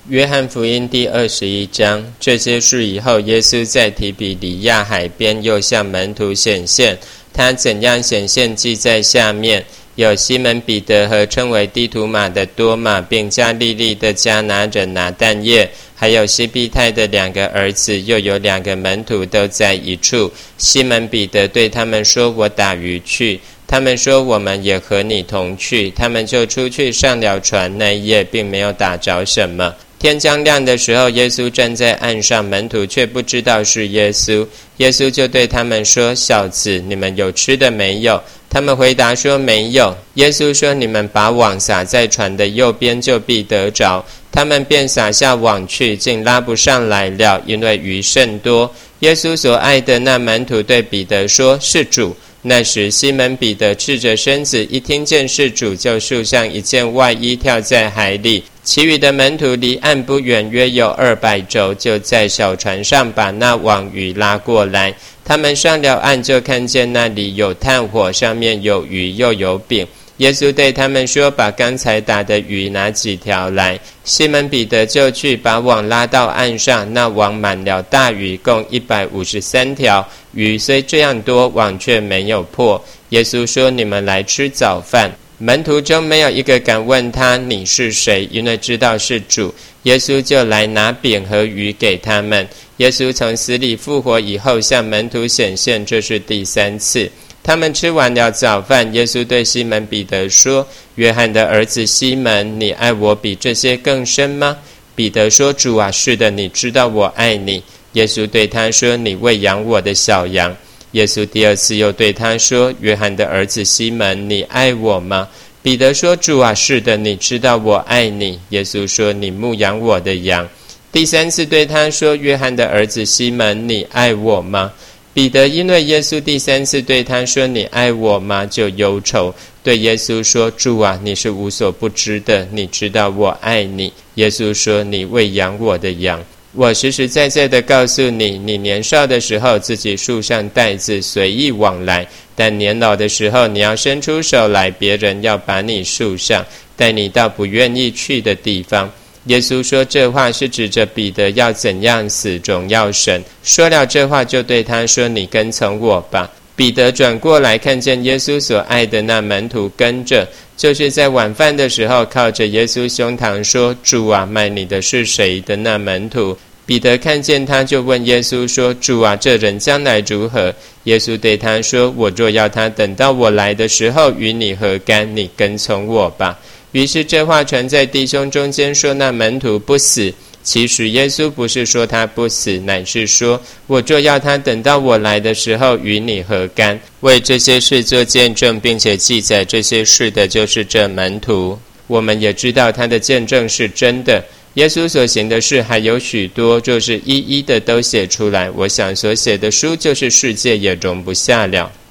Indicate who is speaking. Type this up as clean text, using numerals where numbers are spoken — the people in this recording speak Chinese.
Speaker 1: 约翰福音第21章。这些事以后，耶稣在提比里亚海边又向门徒显现。他怎样显现记在下面。有西门彼得和称为低图马的多马，并加利利的迦拿人拿但业，还有西庇太的2个儿子，又有2个门徒都在一处。西门彼得对他们说：我打鱼去。他们说：我们也和你同去。他们就出去上了船，那一夜并没有打着什么。天将亮的时候，耶稣站在岸上，门徒却不知道是耶稣。耶稣就对他们说：小子，你们有吃的没有？他们回答说：没有。耶稣说：你们把网撒在船的右边，就必得着。他们便撒下网去，竟拉不上来了，因为鱼甚多。耶稣所爱的那门徒对彼得说：是主。那时西门彼得赤着身子，一听见是主，就束上一件外衣，跳在海里。其余的门徒离岸不远，约有200肘，就在小船上把那网鱼拉过来。他们上了岸，就看见那里有炭火，上面有鱼，又有饼。耶稣对他们说：把刚才打的鱼拿几条来。西门彼得就去，把网拉到岸上，那网满了大鱼，共153条。鱼虽这样多，网却没有破。耶稣说：你们来吃早饭。门徒中没有一个敢问他：你是谁？因为知道是主。耶稣就来拿饼和鱼给他们。耶稣从死里复活以后，向门徒显现，这是第3次。他们吃完了早饭，耶稣对西门彼得说：约翰的儿子西门，你爱我比这些更深吗？彼得说：主啊，是的，你知道我爱你。耶稣对他说：你喂养我的小羊。耶稣第2次又对他说：约翰的儿子西门，你爱我吗？彼得说：主啊，是的，你知道我爱你。耶稣说：你牧养我的羊。第3次对他说：约翰的儿子西门，你爱我吗？彼得因为耶稣第3次对他说：你爱我吗？就忧愁，对耶稣说：主啊，你是无所不知的，你知道我爱你。耶稣说：你喂养我的羊。我实实在在的告诉你，你年少的时候自己束上带子，随意往来，但年老的时候你要伸出手来，别人要把你束上，带你到不愿意去的地方。耶稣说这话是指着彼得要怎样死，荣耀神。说了这话，就对他说：你跟从我吧。彼得转过来，看见耶稣所爱的那门徒跟着，就是在晚饭的时候靠着耶稣胸膛说：主啊，卖你的是谁的那门徒。彼得看见他，就问耶稣说：主啊，这人将来如何？耶稣对他说：我若要他等到我来的时候与你何干？你跟从我吧。于是这话传在弟兄中间，说那门徒不死。其实耶稣不是说他不死，乃是说：我若要他等到我来的时候与你何干？为这些事做见证并且记载这些事的，就是这门徒。我们也知道他的见证是真的。耶稣所行的事还有许多，就是一一的都写出来。我想所写的书，就是世界也容不下了。